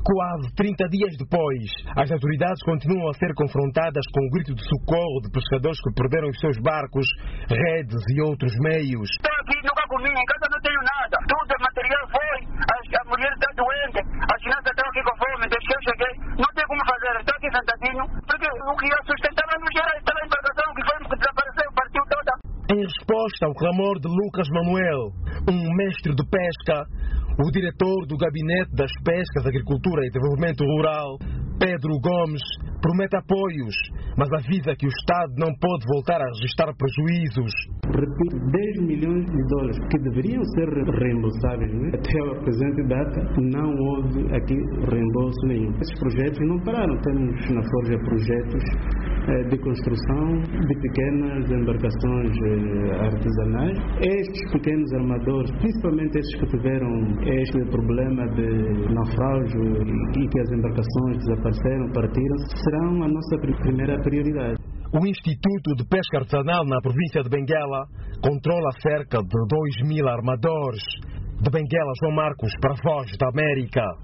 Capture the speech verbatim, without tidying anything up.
Quase trinta dias depois, as autoridades continuam a ser confrontadas com o grito de socorro de pescadores que perderam os seus barcos, redes e outros meios. Estou aqui, nunca comi, em casa não tenho nada. Tudo o material foi, a, a mulher está doente, as crianças estão aqui com fome, desde que eu cheguei. Não tem como fazer, estou aqui sentadinho, porque o que eu sustentava no geral estava a embarcação, que foi que desapareceu, partiu toda. Em resposta ao clamor de Lucas Manuel, um mestre de pesca, o diretor do Gabinete das Pescas, Agricultura e Desenvolvimento Rural, Pedro Gomes, promete apoios, mas avisa que o Estado não pode voltar a registrar prejuízos. Repito, dez milhões de dólares que deveriam ser reembolsáveis, né? Até a presente data não houve aqui reembolso nenhum. Esses projetos não pararam. Temos na Forja projetos eh, de construção de pequenas embarcações eh, artesanais. Estes pequenos armadores, principalmente estes que tiveram este problema de naufrágio e que as embarcações desapareceram, partiram, serão a nossa primeira prioridade. O Instituto de Pesca Artesanal na província de Benguela controla cerca de dois mil armadores. De Benguela, João Marcos, para a Voz da América.